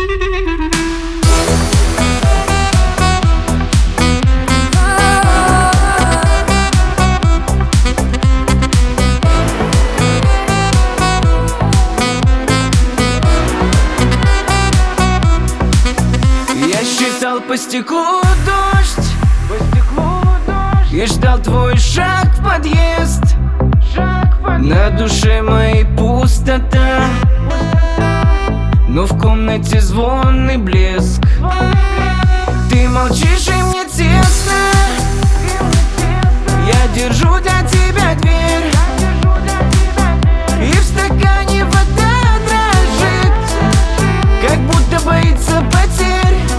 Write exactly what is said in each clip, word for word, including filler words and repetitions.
По стеклу дождь, по стеклу дождь. И ждал твой шаг в подъезд, шаг в подъезд. На душе моей пустота, пустота. Но в комнате звон и блеск. Ты молчишь, и мне тесно. Я держу для тебя дверь, и в стакане вода дрожит, как будто боится потерь.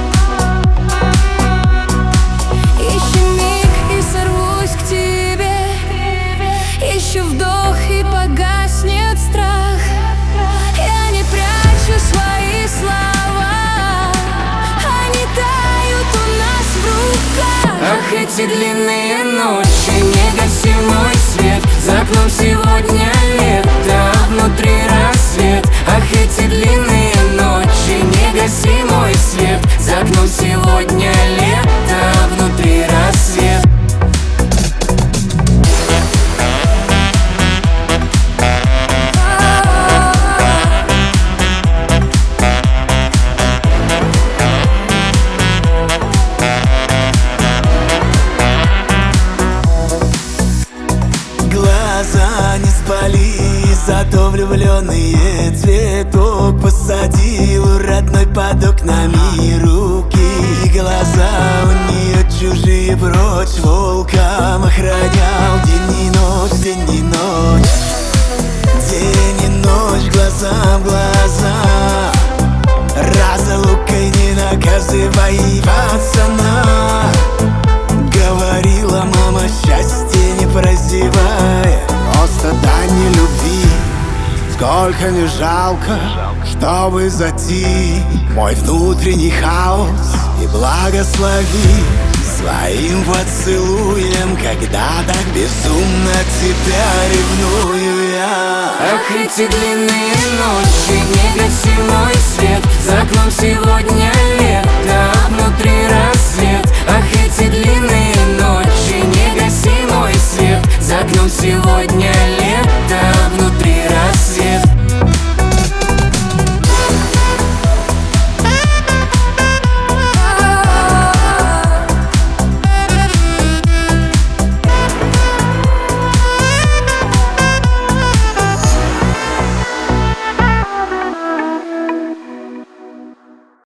Еще вдох, и погаснет страх. Я не прячу свои слова, они тают у нас в руках. Ах, эти длинные ночи, не гаси мой свет. За окном сегодня лето, а внутри рассвет. Ах, эти длинные ночи, не гаси мой свет. За окном сегодня лето, а внутри рассвет. Глаза не спали, зато влюбленные цветок посадил родной под окнами. Руки и глаза у нее чужие, прочь волком охранял день и ночь, день и ночь. День и ночь, глаза в глаза. Разлукой не наказывай, пацана. Говорила мама, счастье не прозевай, просто дань любви. Сколько не жалко, чтобы затих мой внутренний хаос, и благослови своим поцелуем, когда так безумно тебя ревную я. Ах, эти длинные ночи, не гаси мой свет. За окном сегодня